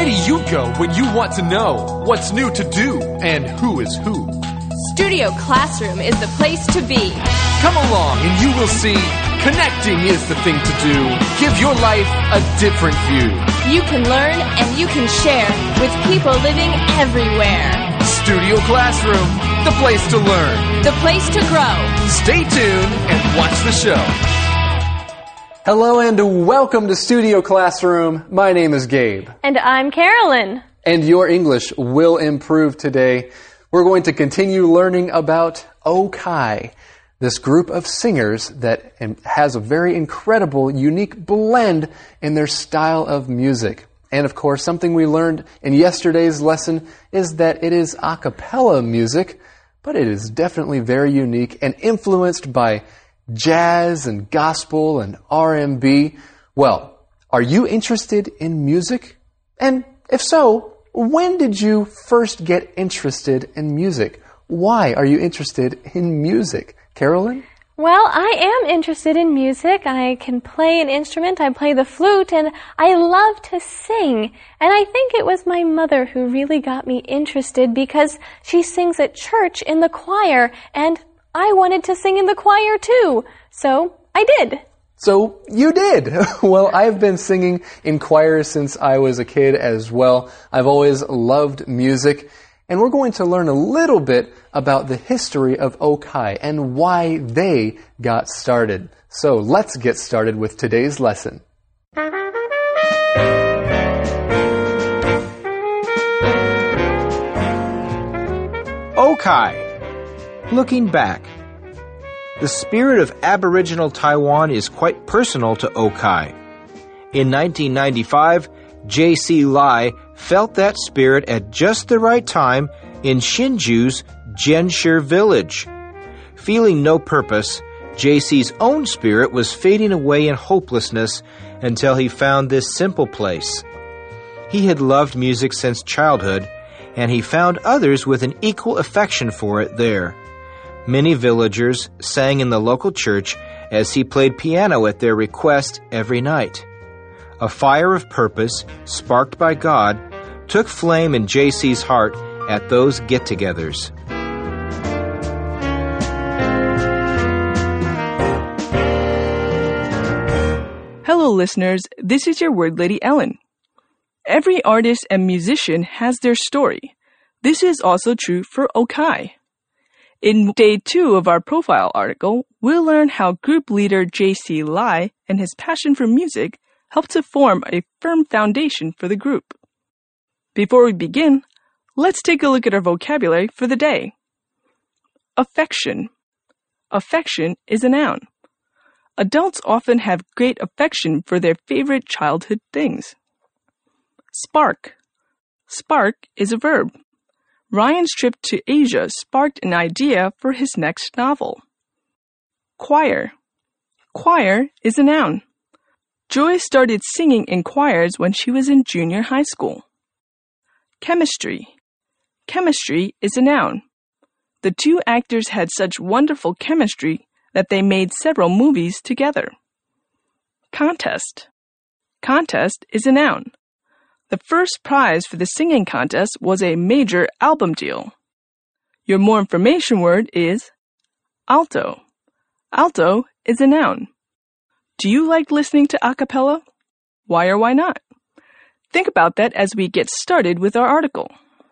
Where do you go when you want to know what's new to do and who is who? Studio Classroom is the place to be. Come along and you will see connecting is the thing to do. Give your life a different view. You can learn and you can share with people living everywhere. Studio Classroom, the place to learn. The place to grow. Stay tuned and watch the show. Hello and welcome to Studio Classroom. My name is Gabe. And I'm Carolyn. And your English will improve today. We're going to continue learning about Okai, this group of singers that has a very incredible, unique blend in their style of music. And of course, something we learned in yesterday's lesson is that it is a cappella music, but it is definitely very unique and influenced by jazz and gospel and R&B. Well, are you interested in music? And if so, when did you first get interested in music? Why are you interested in music? Carolyn? Well, I am interested in music. I can play an instrument. I play the flute, and I love to sing. And I think it was my mother who really got me interested because she sings at church in the choir, and I wanted to sing in the choir too. So I did. So you did. Well, I've been singing in choirs since I was a kid as well. I've always loved music. And we're going to learn a little bit about the history of Okai and why they got started. So let's get started with today's lesson. Okai. Looking back. The spirit of Aboriginal Taiwan is quite personal to Okai. In 1995, J.C. Lai felt that spirit at just the right time in Hsinchu's Jianshi village. Feeling no purpose, J.C.'s own spirit was fading away in hopelessness until he found this simple place. He had loved music since childhood, and he found others with an equal affection for it there. Many villagers sang in the local church as he played piano at their request every night. A fire of purpose, sparked by God, took flame in J.C.'s heart at those get-togethers. Hello, listeners. This is your word lady, Ellen. Every artist and musician has their story. This is also true for Okai. In day 2 of our profile article, we'll learn how group leader J.C. Lai and his passion for music helped to form a firm foundation for the group. Before we begin, let's take a look at our vocabulary for the day. Affection. Affection is a noun. Adults often have great affection for their favorite childhood things. Spark. Spark is a verb. Ryan's trip to Asia sparked an idea for his next novel. Choir. Choir is a noun. Joy started singing in choirs when she was in junior high school. Chemistry. Chemistry is a noun. The two actors had such wonderful chemistry that they made several movies together. Contest. Contest is a noun. The first prize for the singing contest was a major album deal. Your more information word is alto. Alto is a noun. Do you like listening to a cappella? Why or why not? Think about that as we get started with our article.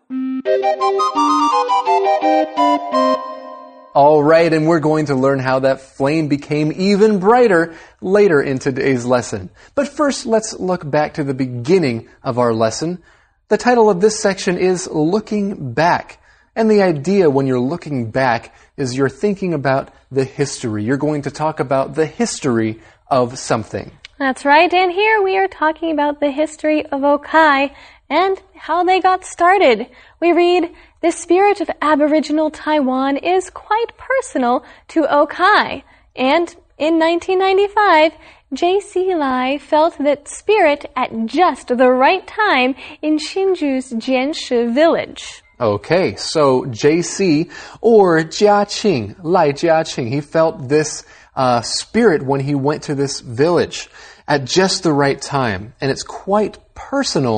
All right, and we're going to learn how that flame became even brighter later in today's lesson. But first, let's look back to the beginning of our lesson. The title of this section is Looking Back. And the idea when you're looking back is you're thinking about the history. You're going to talk about the history of something. That's right, and here we are talking about the history of Okai and how they got started. We read, "The spirit of Aboriginal Taiwan is quite personal to Okai." And in 1995, J.C. Lai felt that spirit at just the right time in Hsinchu's Jianshi village. Okay, so J.C. or Jiaqing, Lai Jiaqing, he felt this spirit when he went to this village at just the right time. And it's quite personal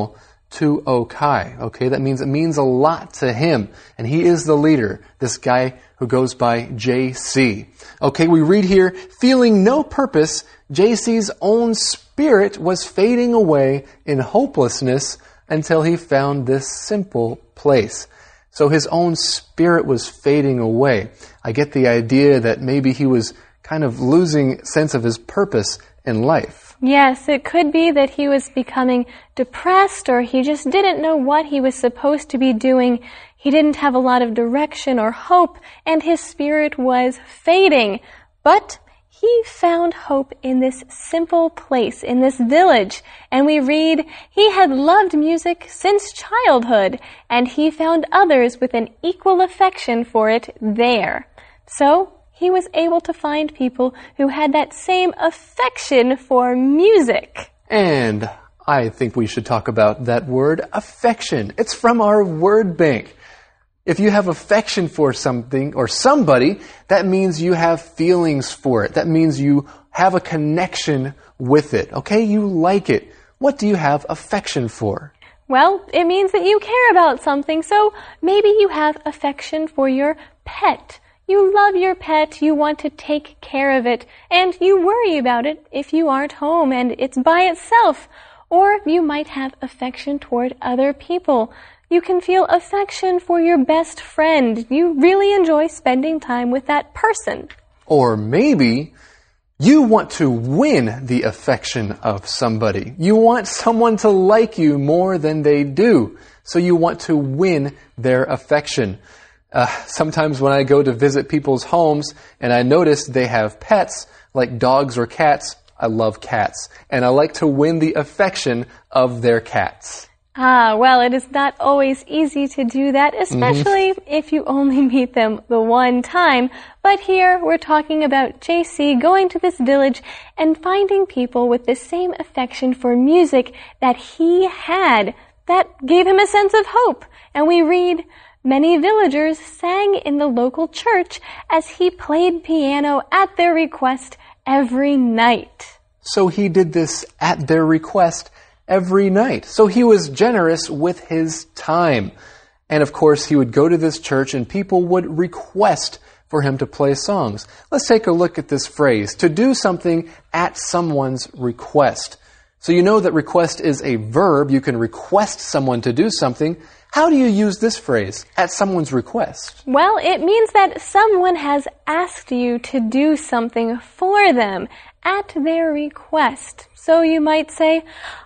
to Okai. Okay, that means it means a lot to him. And he is the leader, this guy who goes by JC. Okay, we read here, feeling no purpose, JC's own spirit was fading away in hopelessness until he found this simple place. So his own spirit was fading away. I get the idea that maybe he was kind of losing sense of his purpose in life. Yes, it could be that he was becoming depressed, or he just didn't know what he was supposed to be doing. He didn't have a lot of direction or hope, and his spirit was fading. But he found hope in this simple place, in this village. And we read, he had loved music since childhood, and he found others with an equal affection for it there. So he was able to find people who had that same affection for music. And I think we should talk about that word, affection. It's from our word bank. If you have affection for something or somebody, that means you have feelings for it. That means you have a connection with it. Okay, you like it. What do you have affection for? Well, it means that you care about something, so maybe you have affection for your pet. You love your pet, you want to take care of it, and you worry about it if you aren't home and it's by itself. Or you might have affection toward other people. You can feel affection for your best friend. You really enjoy spending time with that person. Or maybe you want to win the affection of somebody. You want someone to like you more than they do. So you want to win their affection. Sometimes when I go to visit people's homes and I notice they have pets, like dogs or cats, I love cats. And I like to win the affection of their cats. Well, it is not always easy to do that, especially if you only meet them the one time. But here we're talking about JC going to this village and finding people with the same affection for music that he had. That gave him a sense of hope. And we read, many villagers sang in the local church as he played piano at their request every night. So he did this at their request every night. So he was generous with his time. And of course, he would go to this church and people would request for him to play songs. Let's take a look at this phrase, to do something at someone's request. So you know that request is a verb. You can request someone to do something. How do you use this phrase, at someone's request? Well, it means that someone has asked you to do something for them at their request. So you might say,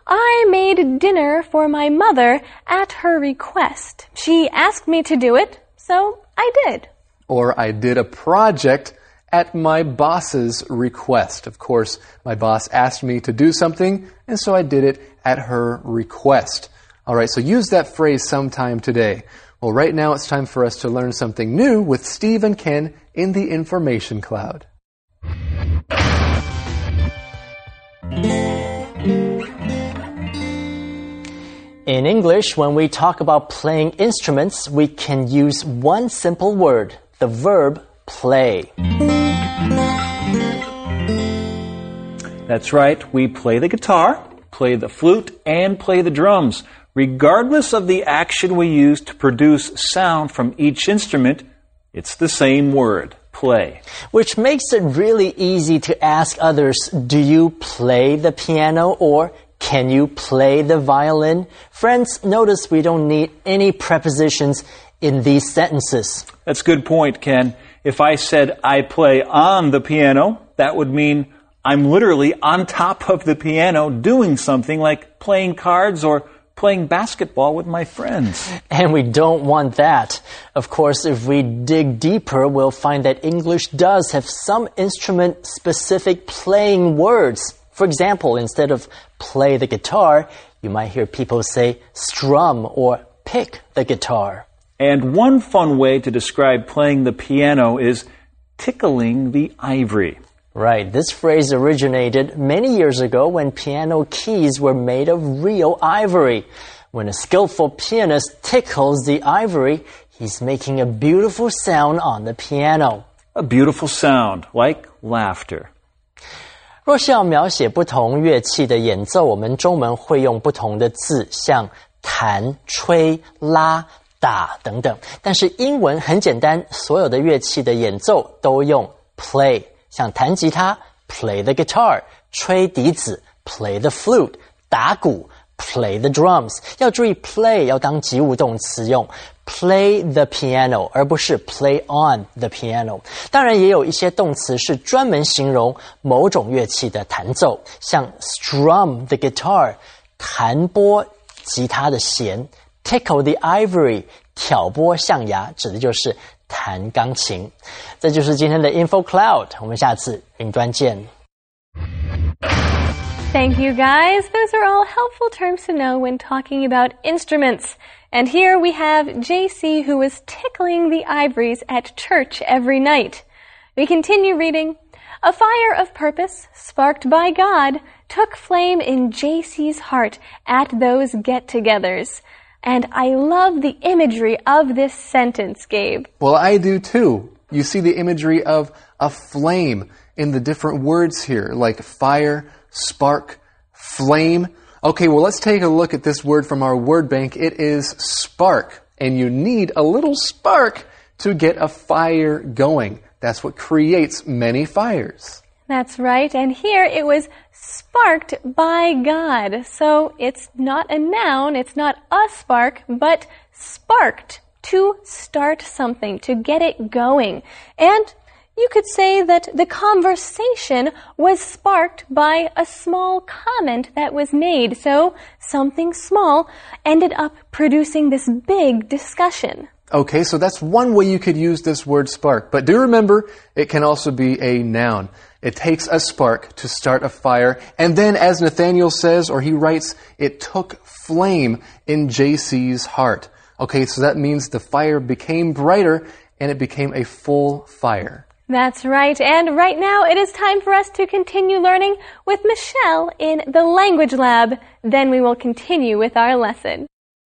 I made dinner for my mother at her request. She asked me to do it, so I did. Or I did a project at my boss's request. Of course, my boss asked me to do something, and so I did it at her request. All right, so use that phrase sometime today. Well, right now it's time for us to learn something new with Steve and Ken in the Information Cloud. In English, when we talk about playing instruments, we can use one simple word, the verb play. That's right. We play the guitar, play the flute, and play the drums. Regardless of the action we use to produce sound from each instrument, it's the same word, play. Which makes it really easy to ask others, do you play the piano or can you play the violin? Friends, notice we don't need any prepositions in these sentences. That's a good point, Ken. If I said I play on the piano, that would mean I'm literally on top of the piano doing something like playing cards or playing basketball with my friends. And we don't want that. Of course, if we dig deeper, we'll find that English does have some instrument-specific playing words. For example, instead of play the guitar, you might hear people say strum or pick the guitar. And one fun way to describe playing the piano is tickling the ivory. Right. This phrase originated many years ago when piano keys were made of real ivory. When a skillful pianist tickles the ivory, he's making a beautiful sound on the piano. A beautiful sound, like laughter. 若是要描写不同乐器的演奏，我们中文会用不同的字，像弹、吹、拉、打等等。但是英文很简单，所有的乐器的演奏都用 play， 像弹吉他 play the guitar， 吹笛子 play the flute， 打鼓 play the drums。 要注意 play 要当及物动词用play the piano， 而不是 play on the piano。 当然也有一些动词是专门形容某种乐器的弹奏，像 strum the guitar， 弹拨吉他的弦， tickle the ivory， 挑拨象牙，指的就是弹钢琴。这就是今天的 Info Cloud， 我们下次云端见。 Thank you, guys. Those are all helpful terms to know when talking about instruments. And here we have JC, who was tickling the ivories at church every night. We continue reading. A fire of purpose, sparked by God, took flame in JC's heart at those get-togethers. And I love the imagery of this sentence, Gabe. Well, I do too. You see the imagery of a flame in the different words here, like fire, spark, flame. Okay, well, let's take a look at this word from our word bank. It is spark, and you need a little spark to get a fire going. That's what creates many fires. That's right, and here it was sparked by God. So it's not a noun, it's not a spark, but sparked, to start something, to get it going. And you could say that the conversation was sparked by a small comment that was made. So something small ended up producing this big discussion. Okay, so that's one way you could use this word spark. But do remember, it can also be a noun. It takes a spark to start a fire. And then, as Nathaniel says, or he writes, it took flame in JC's heart. Okay, so that means the fire became brighter and it became a full fire. That's right. And right now it is time for us to continue learning with Michelle in the Language Lab. Then we will continue with our lesson.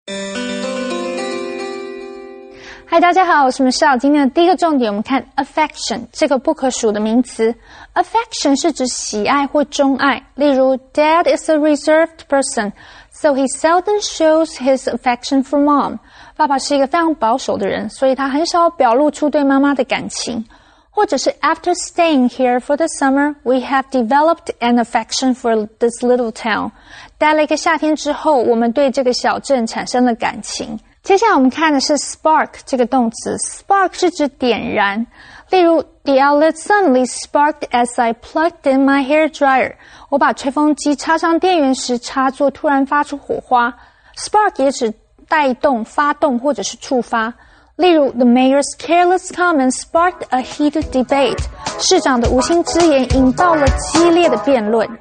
嗨，大家好，我是 Michelle。今天的第一个重点，我们看 affection 这个不可数的名词。affection 是指喜爱或钟爱。例如 Dad is a reserved person, so he seldom shows his affection for mom. 爸爸是一个非常保守的人，所以他很少表露出对妈妈的感情。或者是 After staying here for the summer, we have developed an affection for this little town. 待了一个夏天之后，我们对这个小镇产生了感情。接下来我们看的是 spark 这个动词。spark 是指点燃。例如 The outlet suddenly sparked as I plugged in my hair dryer. 我把吹风机插上电源时，插座突然发出火花。spark 也指带动、发动或者是触发。例如 The mayor's careless comments sparked a heated debate. 市长的无心之言引爆了激烈的辩论。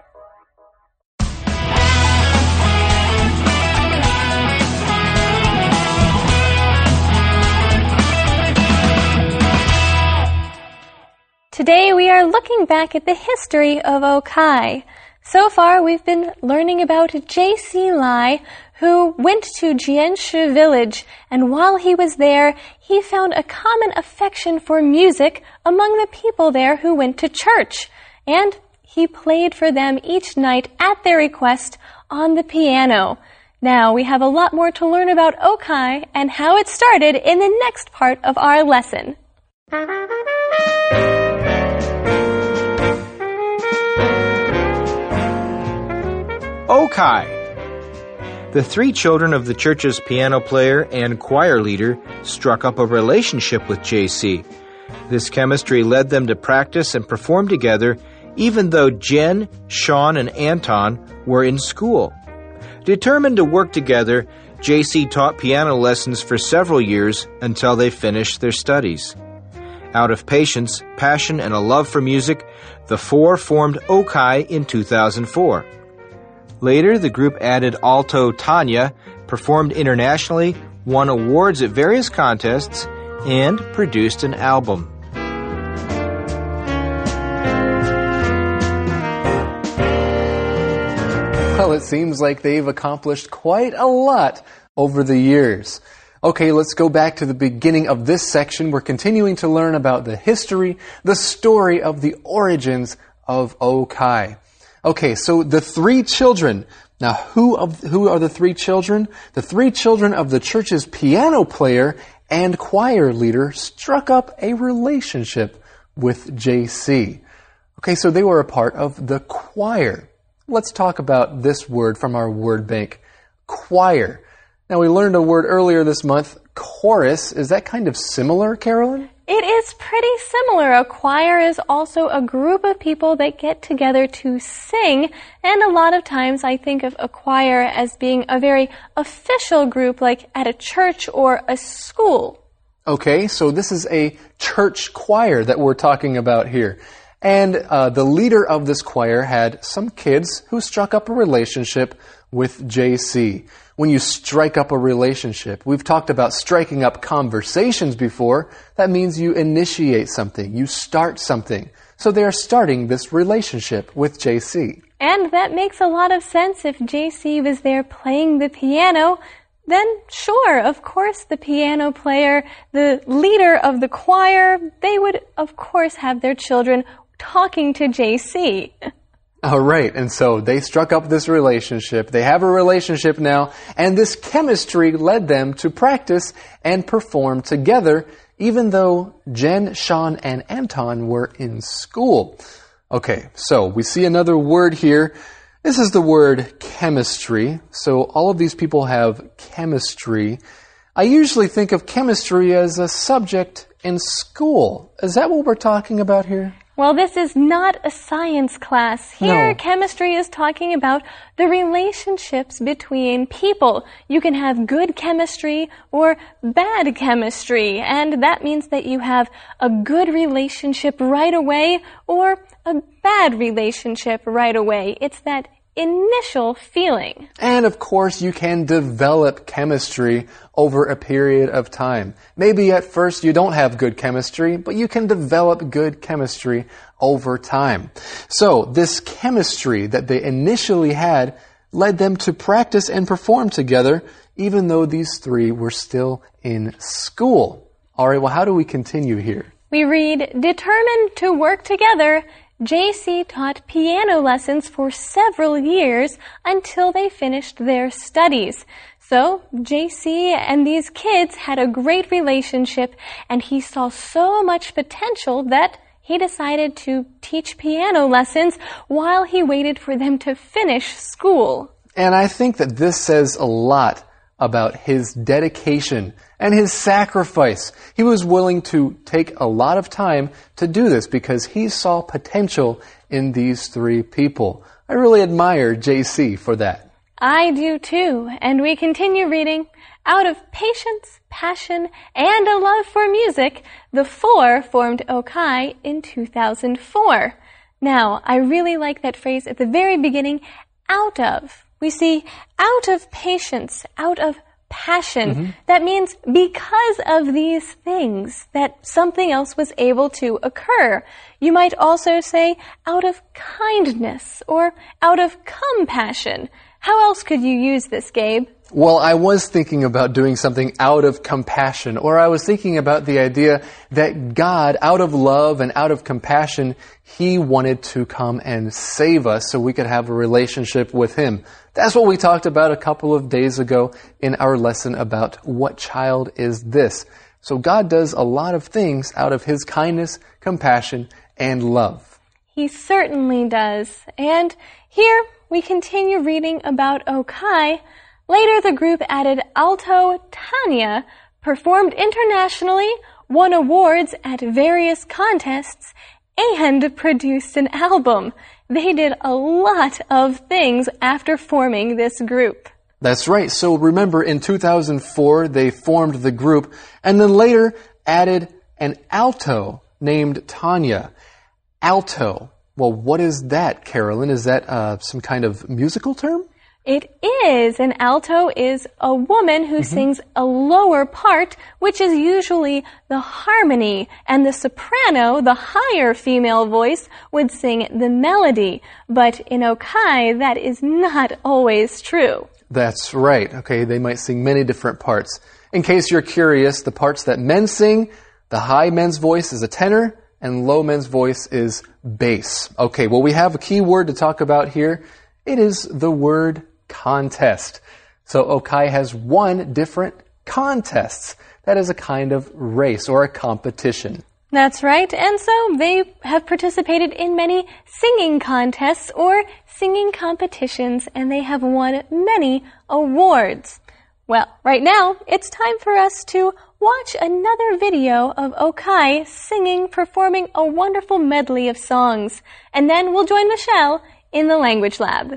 Today we are looking back at the history of Okai. So far we've been learning about J.C. Lai, who went to Jianshu village, and while he was there, he found a common affection for music among the people there who went to church. And he played for them each night at their request on the piano. Now we have a lot more to learn about Okai and how it started in the next part of our lesson. Okai. The three children of the church's piano player and choir leader struck up a relationship with JC. This chemistry led them to practice and perform together even though Jen, Sean, and Anton were in school. Determined to work together, JC taught piano lessons for several years until they finished their studies. Out of patience, passion, and a love for music, the four formed Okai in 2004. Later, the group added alto Tanya, performed internationally, won awards at various contests, and produced an album. Well, it seems like they've accomplished quite a lot over the years. Okay, let's go back to the beginning of this section. We're continuing to learn about the history, the story of the origins of Okai. Okay, so the three children Now, who are the three children? The three children of the church's piano player and choir leader struck up a relationship with JC. Okay, so they were a part of the choir. Let's talk about this word from our word bank, choir. Now, we learned a word earlier this month, chorus. Is that kind of similar, Carolyn? It is pretty similar. A choir is also a group of people that get together to sing, and a lot of times I think of a choir as being a very official group, like at a church or a school. Okay, so this is a church choir that we're talking about here. And the leader of this choir had some kids who struck up a relationship with JC. When you strike up a relationship, we've talked about striking up conversations before. That means you initiate something, you start something. So they are starting this relationship with JC. And that makes a lot of sense. If JC was there playing the piano, then sure, of course, the piano player, the leader of the choir, they would, of course, have their children talking to JC. All right, and so they struck up this relationship. They have a relationship now, and this chemistry led them to practice and perform together, even though Jen, Sean, and Anton were in school. Okay, so we see another word here. This is the word chemistry. So all of these people have chemistry. I usually think of chemistry as a subject in school. Is that what we're talking about here? Well, this is not a science class. Here, No. chemistry is talking about the relationships between people. You can have good chemistry or bad chemistry, and that means that you have a good relationship right away or a bad relationship right away. It's that initial feeling. And of course, you can develop chemistry over a period of time. Maybe at first you don't have good chemistry, but you can develop good chemistry over time. So this chemistry that they initially had led them to practice and perform together, even though these three were still in school. All right, well, how do we continue here? We read, determined to work together, JC taught piano lessons for several years until they finished their studies. So, JC and these kids had a great relationship, and he saw so much potential that he decided to teach piano lessons while he waited for them to finish school. And I think that this says a lot about his dedication and his sacrifice. He was willing to take a lot of time to do this because he saw potential in these three people. I really admire JC for that. I do too, and we continue reading. Out of patience, passion, and a love for music, the four formed Okai in 2004. Now, I really like that phrase at the very beginning, out of. We see out of patience, out of passion. That means because of these things that something else was able to occur. You might also say out of kindness or out of compassion. How else could you use this, Gabe? Well, I was thinking about doing something out of compassion, or I was thinking about the idea that God, out of love and out of compassion, He wanted to come and save us so we could have a relationship with Him. That's what we talked about a couple of days ago in our lesson about what child is this. So God does a lot of things out of His kindness, compassion, and love. He certainly does. And here we continue reading about Okai. Later, the group added alto Tanya, performed internationally, won awards at various contests, and produced an album. They did a lot of things after forming this group. That's right. So remember, in 2004, they formed the group, and then later added an alto named Tanya. Alto. Well, what is that, Carolyn? Is that some kind of musical term? It is. An alto is a woman who sings a lower part, which is usually the harmony, and the soprano, the higher female voice, would sing the melody. But in Okai, that is not always true. That's right. Okay, they might sing many different parts. In case you're curious, the parts that men sing, the high men's voice is a tenor, and low men's voice is bass. Okay, well, we have a key word to talk about here. It is the word contest. So Okai has won different contests. That is a kind of race or a competition. That's right. And so they have participated in many singing contests or singing competitions, and they have won many awards. Well, right now, it's time for us to watch another video of Okai singing, performing a wonderful medley of songs. And then we'll join Michelle in the language lab.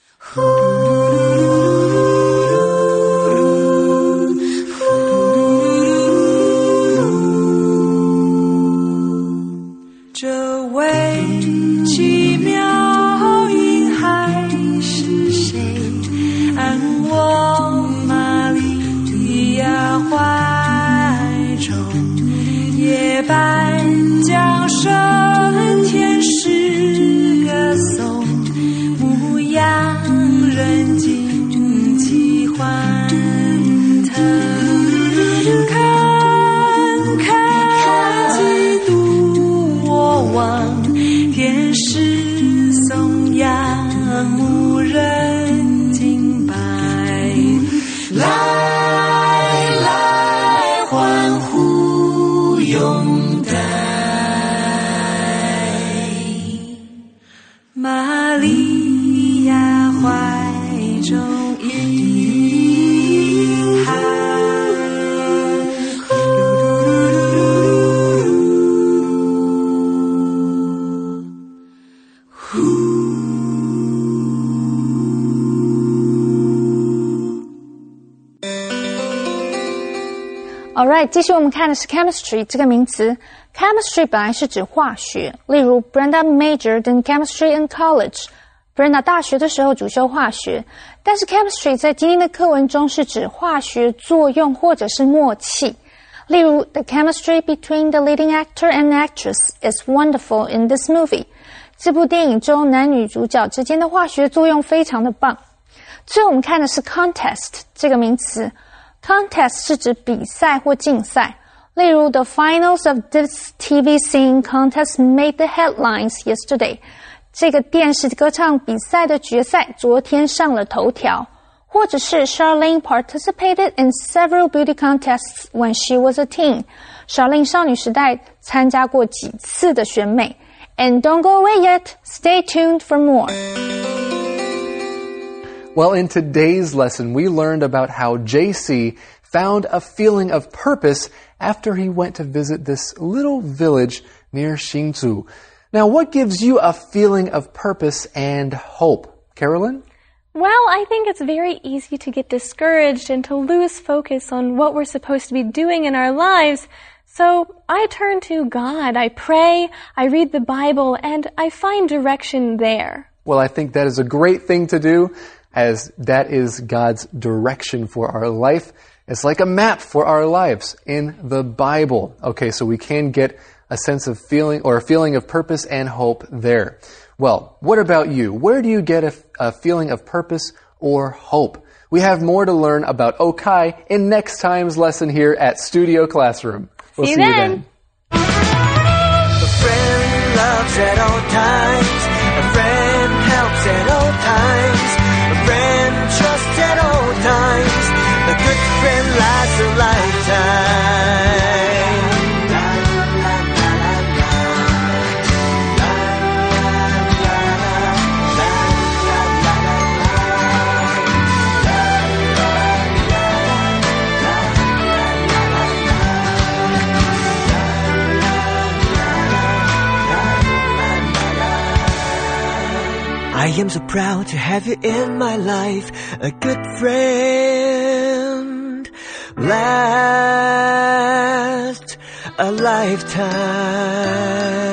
Alright， 继续我们看的是 chemistry 这个名词。Chemistry 本来是指化学，例如 Brenda majored in chemistry in college。Brenda 大学的时候主修化学，但是 chemistry 在今天的课文中是指化学作用或者是默契。例如 The chemistry between the leading actor and actress is wonderful in this movie。这部电影中男女主角之间的化学作用非常的棒。最后我们看的是 contest 这个名词。Contest 是指比赛或竞赛，例如 The finals of this TV singing contest made the headlines yesterday。这个电视歌唱比赛的决赛昨天上了头条。或者是 Charlene participated in several beauty contests when she was a teen。Charlene 少女时代参加过几次的选美。And don't go away yet. Stay tuned for more. Well, in today's lesson, we learned about how JC found a feeling of purpose after he went to visit this little village near Xingzhou. Now, what gives you a feeling of purpose and hope? Carolyn? Well, I think it's very easy to get discouraged and to lose focus on what we're supposed to be doing in our lives. So I turn to God, I pray, I read the Bible, and I find direction there. Well, I think that is a great thing to do, as that is God's direction for our life. It's like a map for our lives in the Bible. Okay, so we can get a sense of feeling or a feeling of purpose and hope there. Well, what about you? Where do you get a feeling of purpose or hope? We have more to learn about Okai in next time's lesson here at Studio Classroom. We'll see you then. A friend loves at all times. A friend helps at all times. A friend trusts at all times. A good friend lasts a lifetime. I am so proud to have you in my life, a good friend, last a lifetime.